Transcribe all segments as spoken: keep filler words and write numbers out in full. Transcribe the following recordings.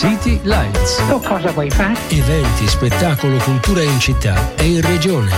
City Lights. Tu cosa vuoi fare? Eventi, spettacolo, cultura in città e in regione.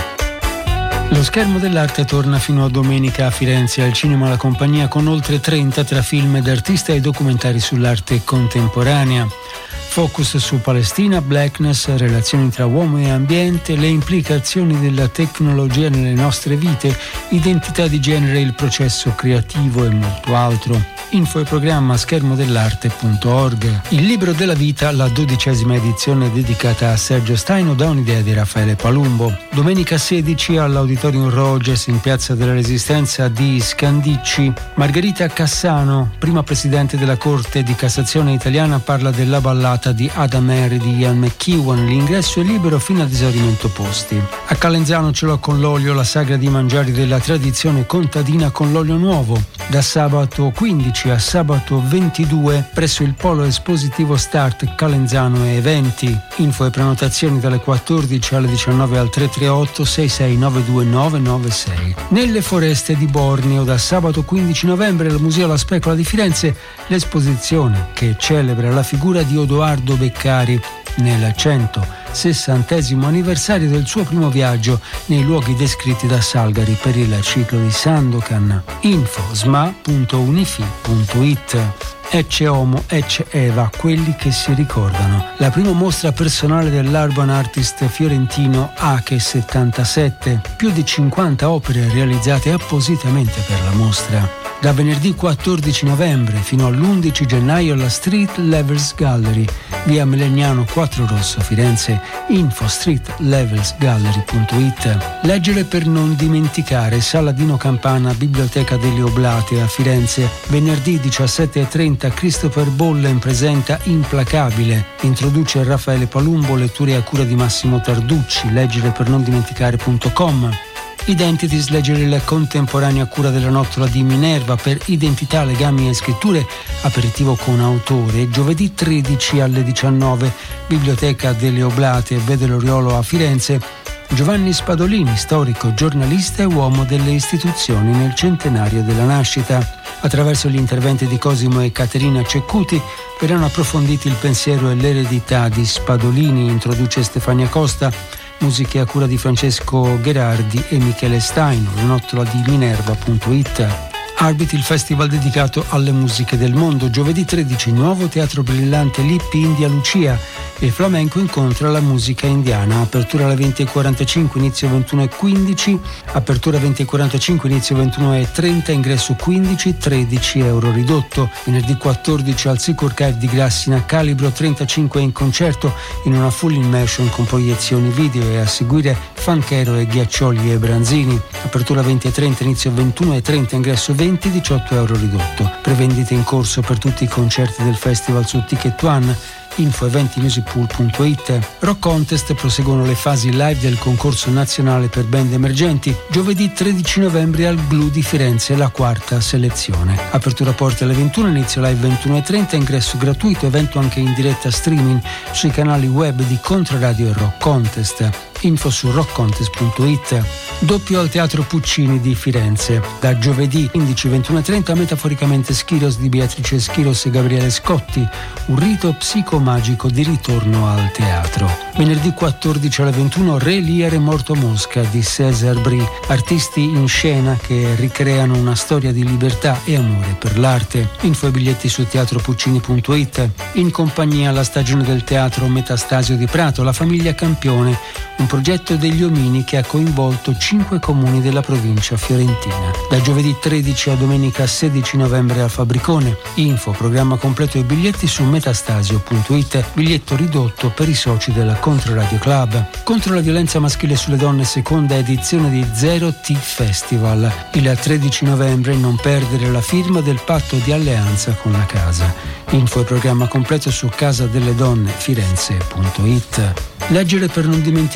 Lo Schermo dell'Arte torna fino a domenica a Firenze al Cinema La Compagnia con oltre trenta tra film d'artista e documentari sull'arte contemporanea. Focus su Palestina, blackness, relazioni tra uomo e ambiente, le implicazioni della tecnologia nelle nostre vite, identità di genere, il processo creativo e molto altro. Info e programma schermodell'arte punto org. Il libro della vita, la dodicesima edizione dedicata a Sergio Staino da un'idea di Raffaele Palumbo. Domenica sedici all'Auditorium Rogers in Piazza della Resistenza di Scandicci. Margherita Cassano, prima presidente della Corte di Cassazione italiana, parla della ballata di Adam Mary di Ian McEwan. L'ingresso è libero fino ad esaurimento posti. A Calenzano ce l'ho con l'olio, la sagra di mangiari della tradizione contadina con l'olio nuovo. Da sabato quindici a sabato ventidue presso il Polo Espositivo Start Calenzano e Eventi. Info e prenotazioni dalle quattordici alle diciannove al tre tre otto sei sei nove due nove nove sei. Nelle foreste di Borneo da sabato quindici novembre al Museo La Specola di Firenze l'esposizione che celebra la figura di Odoardo Beccari nel centosessantesimo anniversario del suo primo viaggio nei luoghi descritti da Salgari per il ciclo di Sandokan. Info sma punto unifi punto it. Ecce Homo, Ecce Eva, quelli che si ricordano. La prima mostra personale dell'urban artist fiorentino Ache settantasette. Più di cinquanta opere realizzate appositamente per la mostra. Da venerdì quattordici novembre fino all'undici gennaio alla Street Levels Gallery, via Melegnano quattro Rosso, Firenze. Info street levels gallery punto it. Leggere per non dimenticare, Sala Dino Campana, Biblioteca delle Oblate a Firenze. Venerdì diciassette e trenta Christopher Bollen presenta Implacabile. Introduce Raffaele Palumbo, letture a cura di Massimo Tarducci, leggere per non dimenticare punto com. Identities, leggere il contemporaneo a cura della Nottola di Minerva per identità, legami e scritture, aperitivo con autore. Giovedì tredici alle diciannove, Biblioteca delle Oblate, Vede l'Oriolo a Firenze. Giovanni Spadolini, storico, giornalista e uomo delle istituzioni nel centenario della nascita. Attraverso gli interventi di Cosimo e Caterina Ceccuti verranno approfonditi il pensiero e l'eredità di Spadolini, introduce Stefania Costa. Musiche a cura di Francesco Gherardi e Michele Staino, la nottola di minerva punto it. Arbit, il festival dedicato alle musiche del mondo. Giovedì tredici, nuovo teatro brillante Lippi India Lucia. Il flamenco incontra la musica indiana. Apertura alle venti e quarantacinque, inizio ventuno e quindici. Apertura venti e quarantacinque, inizio ventuno e trenta. Ingresso quindici, tredici euro ridotto. Venerdì quattordici al Sicur Cave di Grassina, Calibro trentacinque in concerto in una full immersion con proiezioni video, e a seguire Fanchero e Ghiaccioli e Branzini. Apertura venti e trenta, inizio ventuno e trenta. Ingresso venti, diciotto euro ridotto. Prevendite in corso per tutti i concerti del festival su Ticket One. Info eventi music pool punto it. Rock Contest, proseguono le fasi live del concorso nazionale per band emergenti. Giovedì tredici novembre al Glue di Firenze, la quarta selezione. Apertura porte alle ventuno, inizio live ventuno e trenta, ingresso gratuito, evento anche in diretta streaming sui canali web di Controradio e Rock Contest. Info su rock contest punto it. Doppio al Teatro Puccini di Firenze. Da giovedì quindici, ventuno e trenta, Metaforicamente Schiros di Beatrice Schiros e Gabriele Scotti. Un rito psicomagico di ritorno al teatro. Venerdì quattordici alle ventuno, Re Lear è morto Mosca di César Brie. Artisti in scena che ricreano una storia di libertà e amore per l'arte. Info e biglietti su teatro puccini punto it. In compagnia alla stagione del teatro Metastasio di Prato, La famiglia Campione, un progetto degli omini che ha coinvolto cinque comuni della provincia fiorentina. Da giovedì tredici a domenica sedici novembre al Fabricone. Info, programma completo e biglietti su metastasio punto it. Biglietto ridotto per i soci della Controradio Club. Contro la violenza maschile sulle donne, seconda edizione di Zero T Festival. Il tredici novembre, non perdere la firma del patto di alleanza con la casa. Info e programma completo su casadelledonne firenze punto it. Leggere per non dimenticare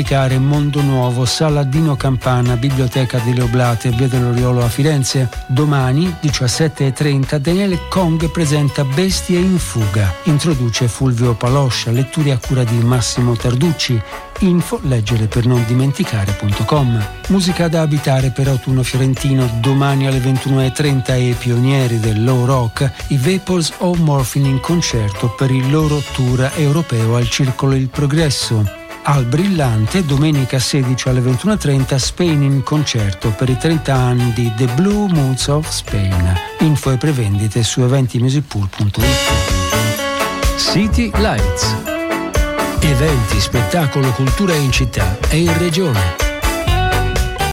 dimenticare Mondo Nuovo, Sala Dino Campana, Biblioteca delle Oblate, Via dell'Oriolo a Firenze. Domani, diciassette e trenta, Daniele Kong presenta Bestie in fuga. Introduce Fulvio Paloscia, letture a cura di Massimo Tarducci. Info leggere per non dimenticare punto com. Musica da abitare per Autunno Fiorentino, domani alle ventuno e trenta e pionieri del low rock, i Vapors o Morphine in concerto per il loro tour europeo al Circolo Il Progresso. Al Brillante, domenica sedici alle ventuno e trenta, Spain in concerto per i trenta anni di The Blue Moods of Spain. Info e prevendite su eventimusicpool punto it. City Lights. Eventi, spettacolo, cultura in città e in regione.